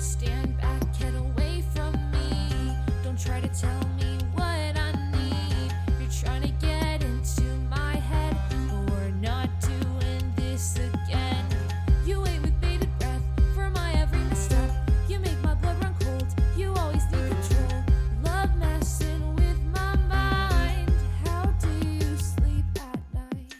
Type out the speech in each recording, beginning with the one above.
stand back, get away from me. Don't try to tell me what I need. You're trying to get into my head, but we're not doing this again. You wait with bated breath for my every misstep. You make my blood run cold, you always need control. Love messing with my mind. How do you sleep at night?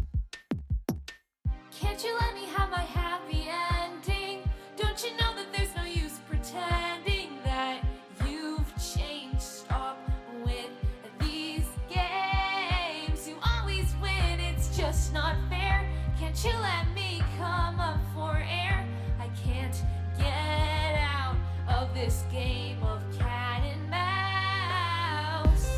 Can't you let me have my happy ending? Don't you know that there's no use pretending that you've changed? Stop with these games. You always win, it's just not fair. Can't you let me come up for air? I can't get out of this game of cat and mouse.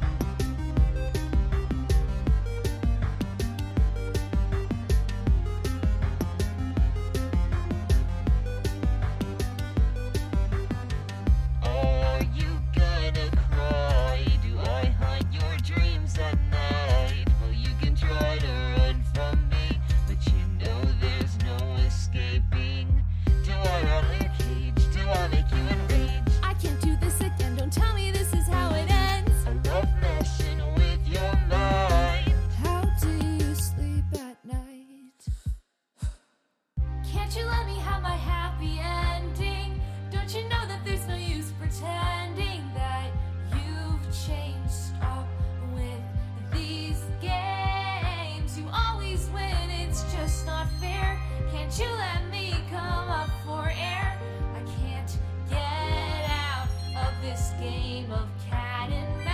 Are you gonna cry? Do I haunt your dreams at night? Well, you can try to run from me, but you know there's no escaping. Do I rattle your cage? Do I make you enraged? I can't do this again, don't tell me this is how it ends. I love messing with your mind. How do you sleep at night? Can't you let me have my happy ending? Don't you know that there's no use pretending that you've changed? Stop with these games. You always win, it's just not fair. Can't you let me come up for air? I can't get out of this game of cat and mouse.